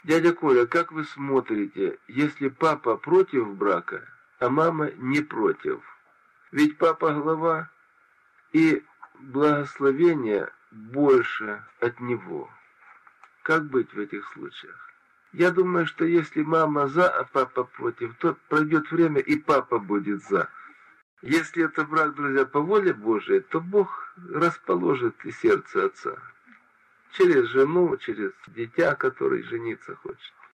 Дядя Коля, как вы смотрите, если папа против брака, а мама не против? Ведь папа глава, и благословение больше от него. Как быть в этих случаях? Я думаю, что если мама за, а папа против, то пройдет время, и папа будет за. Если это брак, друзья, по воле Божией, то Бог расположит и сердце отца. Через жену, через дитя, который жениться хочет.